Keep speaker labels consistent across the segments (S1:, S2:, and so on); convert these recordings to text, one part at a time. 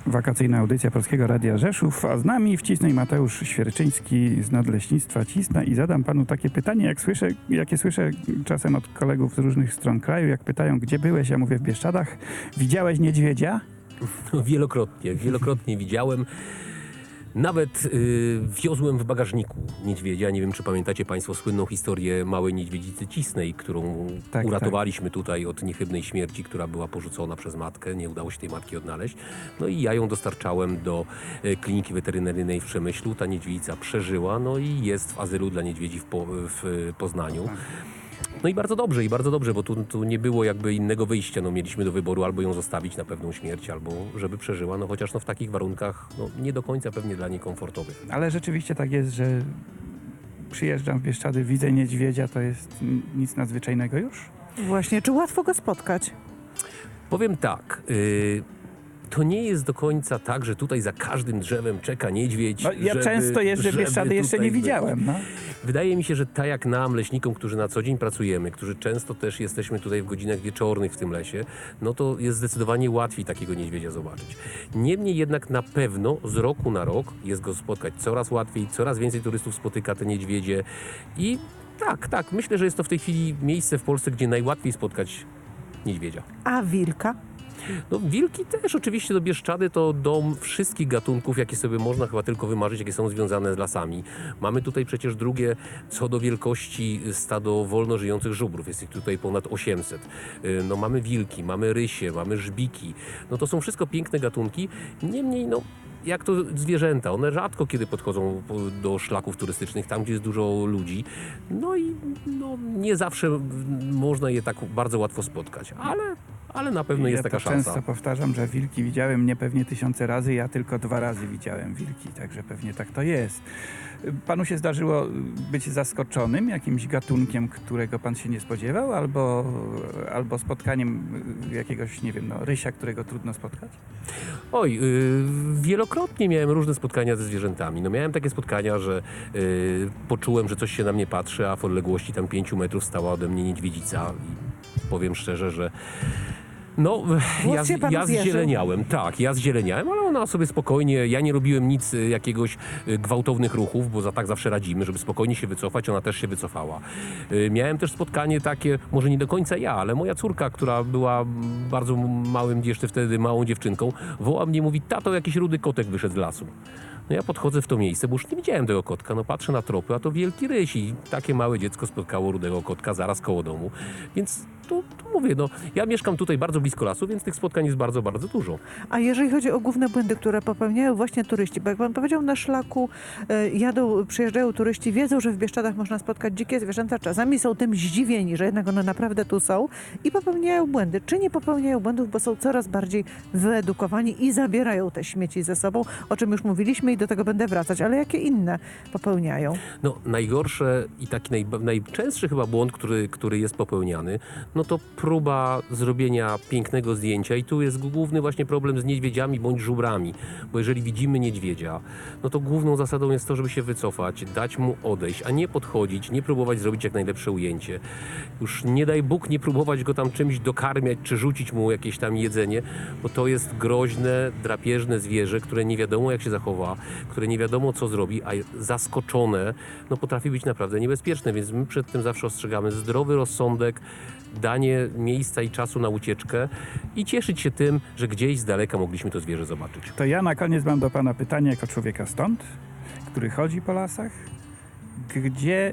S1: Wakacyjna audycja Polskiego Radia Rzeszów, a z nami Wcisnej Mateusz Świerczyński z Nadleśnictwa Cisna i zadam panu takie pytanie, jakie słyszę czasem od kolegów z różnych stron kraju, jak pytają, gdzie byłeś, ja mówię w Bieszczadach. Widziałeś niedźwiedzia?
S2: Wielokrotnie widziałem. Nawet wiozłem w bagażniku niedźwiedzia. Nie wiem, czy pamiętacie państwo słynną historię małej niedźwiedzicy cisnej, którą uratowaliśmy tutaj od niechybnej śmierci, która była porzucona przez matkę. Nie udało się tej matki odnaleźć. No i ja ją dostarczałem do kliniki weterynaryjnej w Przemyślu. Ta niedźwiedzica przeżyła, no i jest w azylu dla niedźwiedzi w Poznaniu. No i bardzo dobrze, bo tu nie było jakby innego wyjścia. No, mieliśmy do wyboru albo ją zostawić na pewną śmierć, albo żeby przeżyła, no chociaż w takich warunkach nie do końca pewnie dla niej komfortowych.
S1: Ale rzeczywiście tak jest, że przyjeżdżam w Bieszczady, widzę niedźwiedzia, to jest nic nadzwyczajnego już?
S3: Właśnie, czy łatwo go spotkać?
S2: Powiem tak, to nie jest do końca tak, że tutaj za każdym drzewem czeka niedźwiedź.
S1: No, ja często jeżdżę w Bieszczady, jeszcze nie widziałem. No.
S2: Wydaje mi się, że tak jak nam, leśnikom, którzy na co dzień pracujemy, którzy często też jesteśmy tutaj w godzinach wieczornych w tym lesie, no to jest zdecydowanie łatwiej takiego niedźwiedzia zobaczyć. Niemniej jednak na pewno z roku na rok jest go spotkać coraz łatwiej, coraz więcej turystów spotyka te niedźwiedzie i tak, myślę, że jest to w tej chwili miejsce w Polsce, gdzie najłatwiej spotkać niedźwiedzia.
S3: A wilka?
S2: No wilki też oczywiście do Bieszczady to dom wszystkich gatunków, jakie sobie można chyba tylko wymarzyć, jakie są związane z lasami. Mamy tutaj przecież drugie co do wielkości stado wolno żyjących żubrów. Jest ich tutaj ponad 800. No mamy wilki, mamy rysie, mamy żbiki. No to są wszystko piękne gatunki. Niemniej jak to zwierzęta, one rzadko kiedy podchodzą do szlaków turystycznych, tam gdzie jest dużo ludzi. No i nie zawsze można je tak bardzo łatwo spotkać, ale na pewno jest taka szansa.
S1: Często powtarzam, że wilki widziałem mnie pewnie tysiące razy, ja tylko 2 razy widziałem wilki, także pewnie tak to jest. Panu się zdarzyło być zaskoczonym jakimś gatunkiem, którego pan się nie spodziewał, albo spotkaniem jakiegoś, nie wiem, rysia, którego trudno spotkać?
S2: Oj, wielokrotnie miałem różne spotkania ze zwierzętami. Miałem takie spotkania, że poczułem, że coś się na mnie patrzy, a w odległości tam 5 metrów stała ode mnie niedźwiedzica i powiem szczerze, że ja zzieleniałem. Tak, ja zzieleniałem, ale ona sobie spokojnie, ja nie robiłem nic, jakiegoś gwałtownych ruchów, bo tak zawsze radzimy, żeby spokojnie się wycofać, ona też się wycofała. Miałem też spotkanie takie, może nie do końca ja, ale moja córka, która była bardzo jeszcze wtedy małą dziewczynką, woła mnie, mówi: tato, jakiś rudy kotek wyszedł z lasu. No ja podchodzę w to miejsce, bo już nie widziałem tego kotka, patrzę na tropy, a to wielki ryś i takie małe dziecko spotkało rudego kotka zaraz koło domu, więc tu mówię, ja mieszkam tutaj bardzo blisko lasu, więc tych spotkań jest bardzo, bardzo dużo.
S3: A jeżeli chodzi o główne błędy, które popełniają właśnie turyści, bo jak pan powiedział, na szlaku przyjeżdżają turyści, wiedzą, że w Bieszczadach można spotkać dzikie zwierzęta, czasami są tym zdziwieni, że jednak one naprawdę tu są i popełniają błędy. Czy nie popełniają błędów, bo są coraz bardziej wyedukowani i zabierają te śmieci ze sobą, o czym już mówiliśmy i do tego będę wracać, ale jakie inne popełniają?
S2: Najgorsze i taki najczęstszy chyba błąd, który jest popełniany, to próba zrobienia pięknego zdjęcia i tu jest główny właśnie problem z niedźwiedziami bądź żubrami, bo jeżeli widzimy niedźwiedzia, to główną zasadą jest to, żeby się wycofać, dać mu odejść, a nie podchodzić, nie próbować zrobić jak najlepsze ujęcie. Już nie daj Bóg nie próbować go tam czymś dokarmiać, czy rzucić mu jakieś tam jedzenie, bo to jest groźne, drapieżne zwierzę, które nie wiadomo jak się zachowa, które nie wiadomo co zrobi, a zaskoczone, potrafi być naprawdę niebezpieczne, więc my przed tym zawsze ostrzegamy: zdrowy rozsądek, danie miejsca i czasu na ucieczkę i cieszyć się tym, że gdzieś z daleka mogliśmy to zwierzę zobaczyć.
S1: To ja na koniec mam do pana pytanie jako człowieka stąd, który chodzi po lasach. Gdzie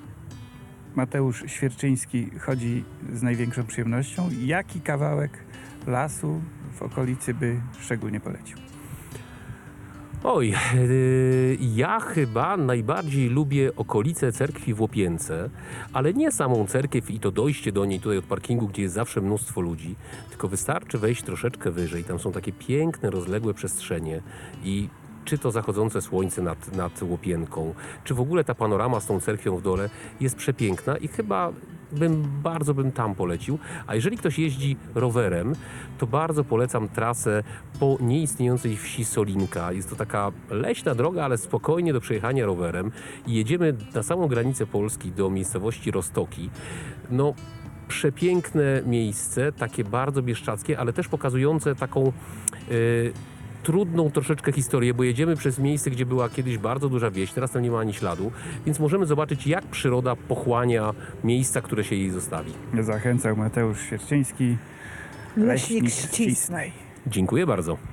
S1: Mateusz Świerczyński chodzi z największą przyjemnością? Jaki kawałek lasu w okolicy by szczególnie polecił?
S2: Oj, ja chyba najbardziej lubię okolice cerkwi w Łopience, ale nie samą cerkiew i to dojście do niej tutaj od parkingu, gdzie jest zawsze mnóstwo ludzi, tylko wystarczy wejść troszeczkę wyżej. Tam są takie piękne, rozległe przestrzenie i czy to zachodzące słońce nad Łopienką, czy w ogóle ta panorama z tą cerkwią w dole jest przepiękna i chyba bardzo bym tam polecił. A jeżeli ktoś jeździ rowerem, to bardzo polecam trasę po nieistniejącej wsi Solinka. Jest to taka leśna droga, ale spokojnie do przejechania rowerem i jedziemy na samą granicę Polski do miejscowości Roztoki. Przepiękne miejsce, takie bardzo bieszczackie, ale też pokazujące taką trudną troszeczkę historię, bo jedziemy przez miejsce, gdzie była kiedyś bardzo duża wieś, teraz tam nie ma ani śladu, więc możemy zobaczyć, jak przyroda pochłania miejsca, które się jej zostawi.
S1: Zachęcał Mateusz Świerczyński,
S3: Leśnik Ścisnej.
S2: Dziękuję bardzo.